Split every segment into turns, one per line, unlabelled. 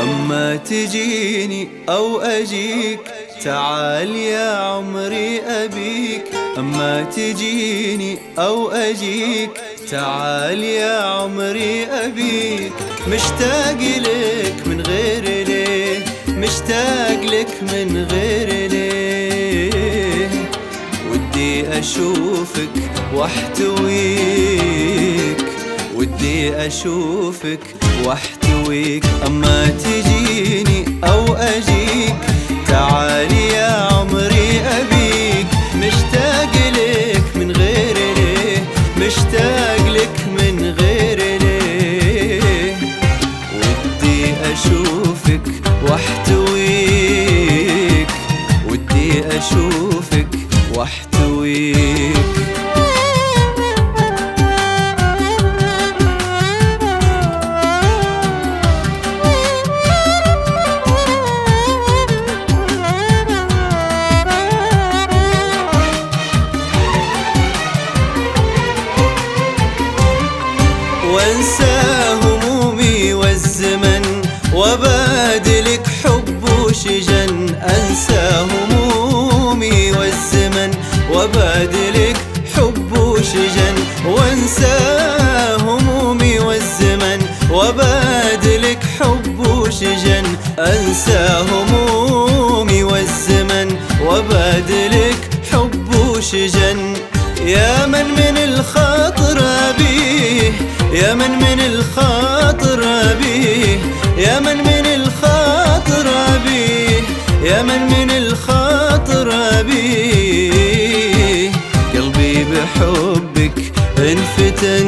أما تجيني أو أجيك تعال يا عمري أبيك. أما تجيني أو أجيك تعال يا عمري أبيك. مشتاق لك من غير ليه، مشتاق لك من غير ليه. ودي أشوفك واحتويك، ودي أشوفك واحتويك. أما تجيني أو أجيك تعال يا عمري أبيك. مشتاق لك من غير ليه، مشتاق لك من غير ليه. ودي أشوفك واحتويك، ودي أشوفك واحتويك. وانسى همومي والزمن وبادلك حب وشجن. انسى همومي والزمن وبادلك حب وشجن. وانسى همومي والزمن وبادلك حب وشجن. انسى همومي والزمن وبادلك حب وشجن. يا من الخاطر أبيه، يا من الخاطر أبيه، يا من الخاطر أبيه، يا من الخاطر أبيه. قلبي بحبك انفتن،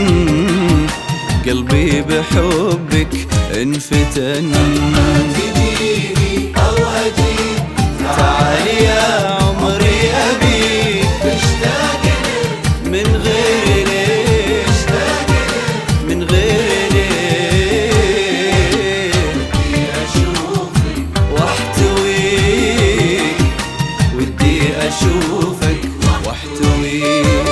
قلبي بحبك انفتن.
تجيني أو أجيك
تعال يا عمري أبيك.
مشتاق لك
من غير ليه،
مشتاق لك
من غير ليه.
ودي أشوفك
واحتويك، ودي أشوفك واحتويك.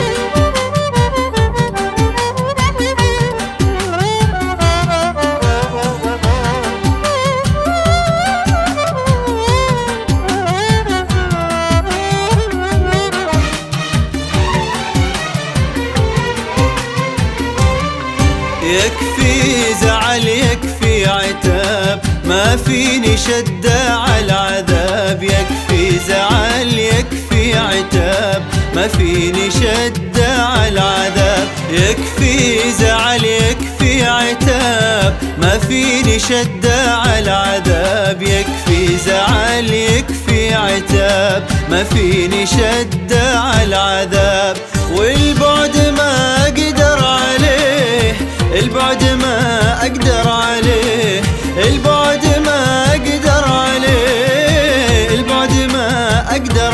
يكفي زعل يكفي عتاب، ما فيني شدة على العذاب. يكفي زعل يكفي عتاب، ما فيني شدة على العذاب. يكفي زعل يكفي عتاب، ما فيني شدة على العذاب. يكفي زعل يكفي عتاب، ما فيني شدة على العذاب. والبعد ما أقدر عليه، البعد ما أقدر عليه، البعد ما أقدر عليه، البعد ما أقدر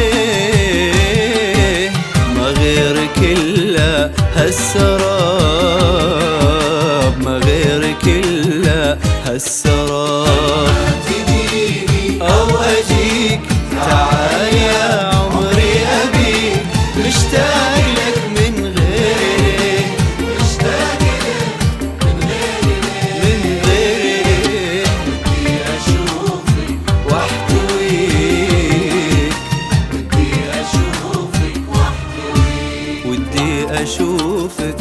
عليه. ما غيرك إلا هالسراب، ما غيرك إلا هالسراب.
تجيني
أو أجيك تعال يا عمري أبيك. مشتاق لك من غير،
مشتاق لك من غير
من غير
ودي أشوفك
واحتويك،
ودي أشوفك واحتويك.
ودي أشوفك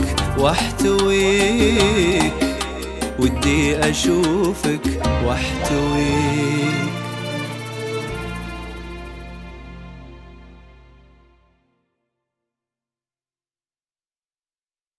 واحتويك، ودي أشوفك واحتويك.